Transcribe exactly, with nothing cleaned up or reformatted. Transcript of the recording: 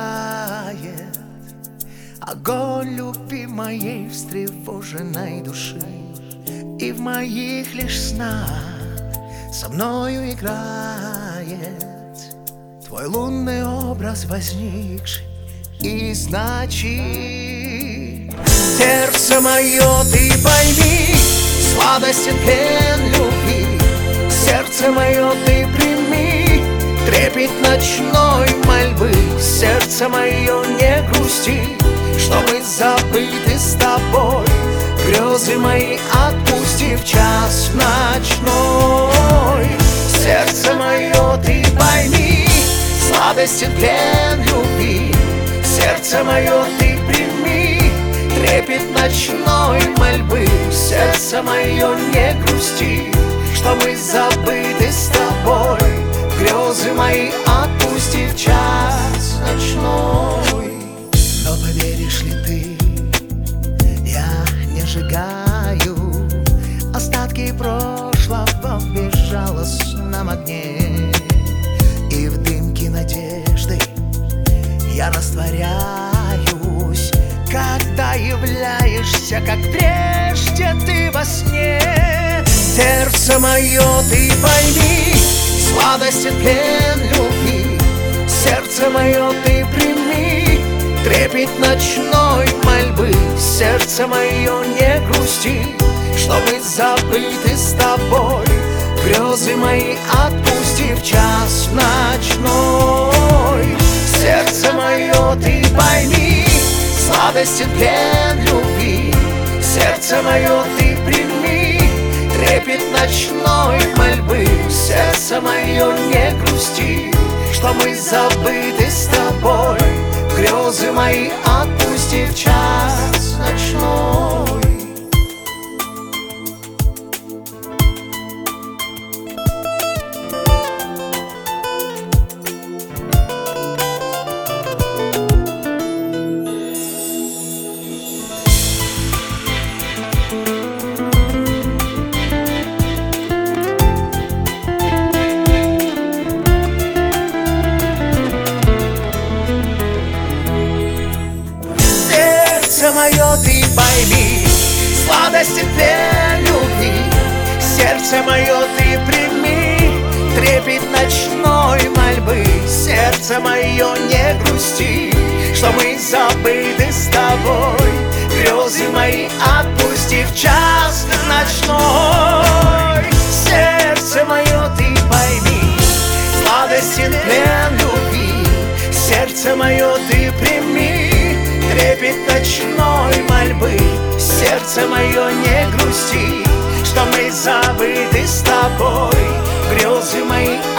пылает огонь любви моей встревоженной души, и в моих лишь снах со мною играет твой лунный образ, возникший и значит. Сердце мое, ты пойми сладость и плен любви, сердце мое, ты прими трепет ночной мольбы. Сердце мое, не грусти, что мы забыты с тобой. Грезы мои отпусти в час ночной. Сердце мое, ты пойми сладость и плен любви, сердце мое, ты прими трепет ночной мольбы. Сердце мое, не грусти, что мы забыты с тобой. Грезы мои отпусти в час ночной. Но поверишь ли ты, я не сжигаю остатки прошлого в безжалостном огне, и в дымке надежды я растворяюсь, когда являешься, как прежде ты во сне. Сердце мое, ты пойми сладость и плен любви, сердце мое, ты прими трепет ночной мольбы. Сердце мое, не грусти, что мы забыты с тобой. Грезы мои отпусти в час ночной. Сердце мое, ты пойми сладость и плен любви, сердце мое, ты прими трепет ночной мольбы. Сердце мое, не грусти, что мы забыты с тобой. Грезы мои отпусти в час ночной. Сердце мое, ты пойми сладость и плен любви, сердце мое, ты прими трепет ночной мольбы. Сердце мое, не грусти, что мы забыты с тобой. Грезы мои отпусти в час ночной. Сердце мое, ты пойми сладость и плен любви, сердце мое, ты прими трепет ночной мольбы. Сердце мое, не грусти, что мы забыты с тобой. Грезы мои